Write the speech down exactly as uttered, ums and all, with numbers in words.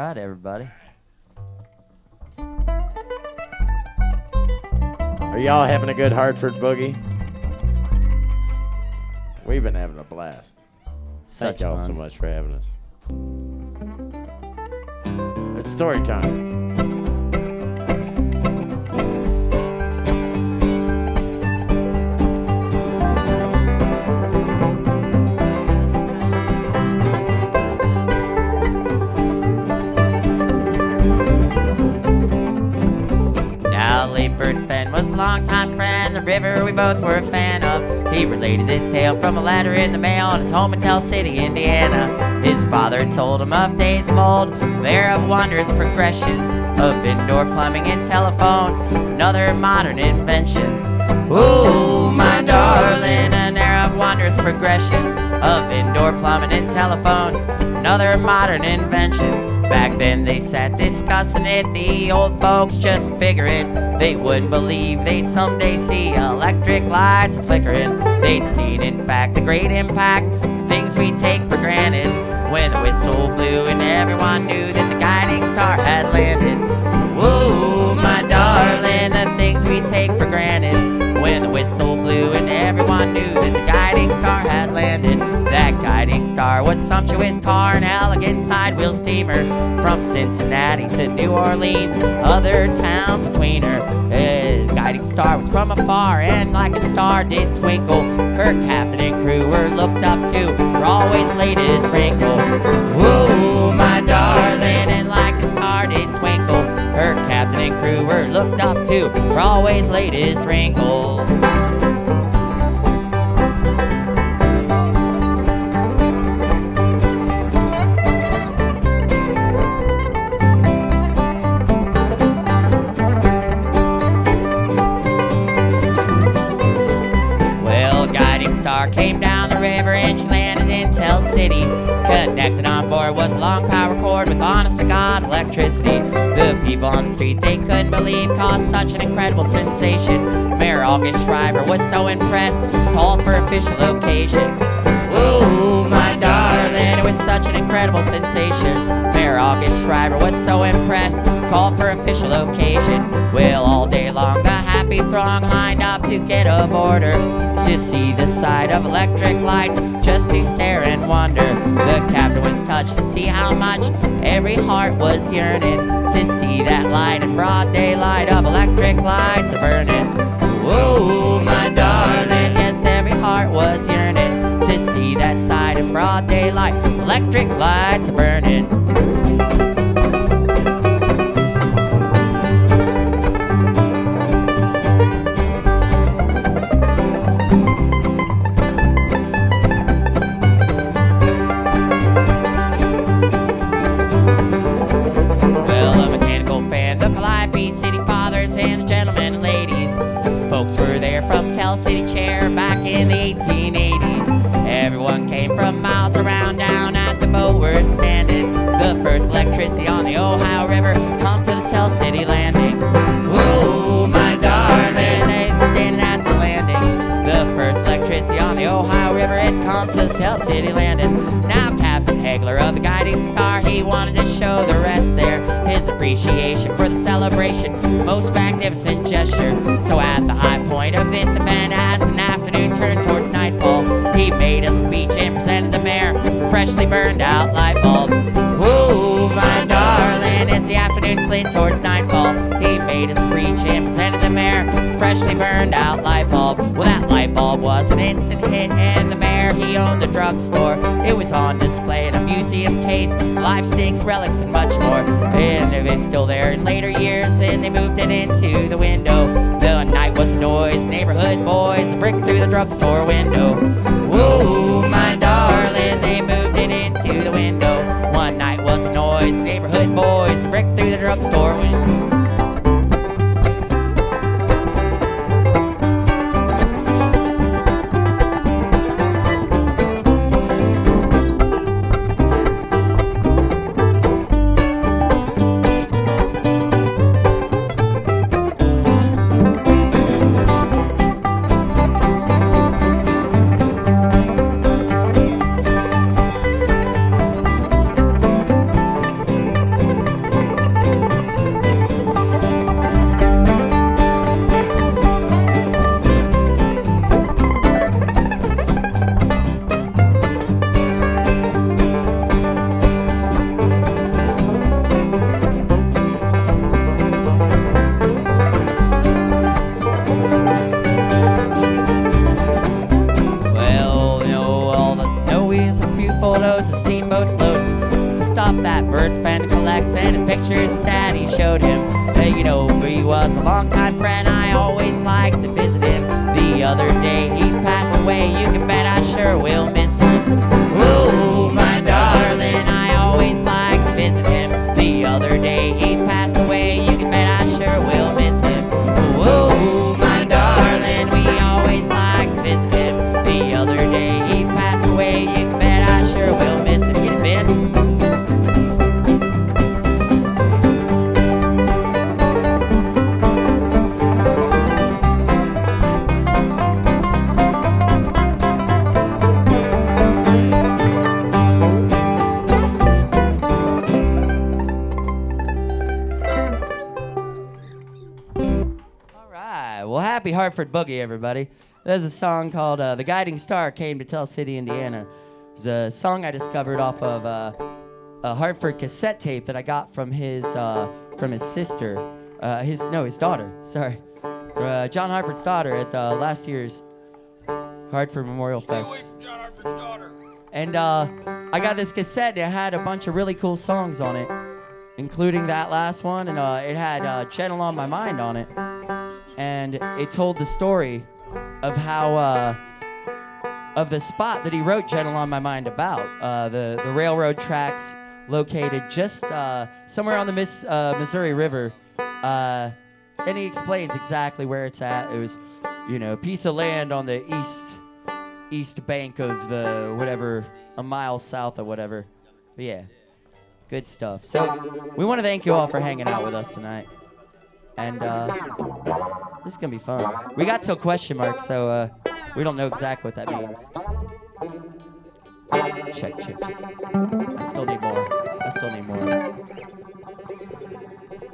right, everybody. Are y'all having a good Hartford boogie? We've been having a blast. Such Thank y'all fun. so much for having us. It's story time. Now, Leopard Fenn was a longtime friend, the river we both were a fan of. He related this tale from a letter in the mail in his home in Tell City, Indiana. His father told him of days of old, there of wondrous progression of indoor plumbing and telephones and other modern inventions. Ooh, my darling, an era of wondrous progression of indoor plumbing and telephones and other modern inventions. Back then they sat discussing it, the old folks just figuring they wouldn't believe they'd someday see electric lights flickering. They'd seen, in fact, the great impact, things we take for granted. When the whistle blew and everyone knew that the guiding star had landed. Whoa, my darling, the things we take for granted. When the whistle blew and everyone knew that the guiding star had landed. That guiding star was a sumptuous car, an elegant side-wheel steamer from Cincinnati to New Orleans, other towns between her. His guiding star was from afar and like a star did twinkle. Her captain and crew were looked up to for always latest wrinkle. Whoa, my darling, and like a star did twinkle. Her captain and crew were looked up to for always latest wrinkle. Came down the river and she landed in Tell City. Connected on board was a long power cord with honest-to-God electricity. The people on the street, they couldn't believe, caused such an incredible sensation. Mayor August Schreiber was so impressed, called for official occasion. Ooh, my darling, it was such an incredible sensation. Mayor August Schreiber was so impressed, called for official occasion. Well, all day long the happy throng lined up to get aboard her, to see the sight of electric lights, just to stare and wonder. The captain was touched to see how much every heart was yearning, to see that light in broad daylight of electric lights burning. Whoa, my darling, yes, every heart was yearning, to see that sight in broad daylight, electric lights burning. City chair back in the eighteen eighties. Everyone came from miles around down at the boat we're standing. The first electricity on the Ohio River come to the Tell City landing. Whoa, my darling, they standing at the landing. The first electricity on the Ohio River had come to the Tell City landing. Now Captain Hagler of the Guiding Star, he wanted to show the rest there his appreciation for the celebration, most magnificent gesture. So at the high point of this event, as an afternoon turned towards nightfall, he made a speech and presented the mayor a freshly burned out light bulb. Whoa, my darling, as the afternoon slid towards nightfall, he made a speech and presented the mayor a freshly burned out light bulb. Well, that light bulb was an instant hit, and the mayor, he owned the drugstore. It was on display in a museum case, live sticks, relics, and much more. And it was still there in later years, and they moved it into the window. The night was a noise, neighborhood boys, a brick through the drugstore window. Whoa, my darling, they moved it into the window. One night was a noise, neighborhood boys, a brick through the drugstore window. stuff that Bert Fenn collects, and in pictures his daddy showed him. Hey, you know, he was a longtime friend, I always liked to visit him. The other day he passed away, you can bet I sure will miss him. Ooh, my darling, I always liked to visit him. The other day he passed away, you can bet I sure will miss him. Ooh, my darling, we always liked to visit him. The other day he passed away, you can bet I sure will miss him. Get it, Ben? Happy Hartford Boogie, everybody. There's a song called uh, The Guiding Star Came to Tell City, Indiana. It's a song I discovered off of uh, a Hartford cassette tape that I got from his uh, from his sister, uh, his no, his daughter, sorry. Uh, John Hartford's daughter at uh, last year's Hartford Memorial Fest. Stay away from John Hartford's daughter. And uh, I got this cassette and it had a bunch of really cool songs on it, including that last one, and uh, it had uh, Gentle on My Mind on it. And it told the story of how, uh, of the spot that he wrote Gentle on My Mind about, uh, the, the railroad tracks located just uh, somewhere on the Miss, uh, Missouri River. Uh, and he explains exactly where it's at. It was, you know, a piece of land on the east, east bank of the whatever, a mile south of whatever. But yeah, good stuff. So we want to thank you all for hanging out with us tonight. And uh, this is going to be fun. We got till question mark, so uh, we don't know exactly what that means. Check, check, check. I still need more. I still need more.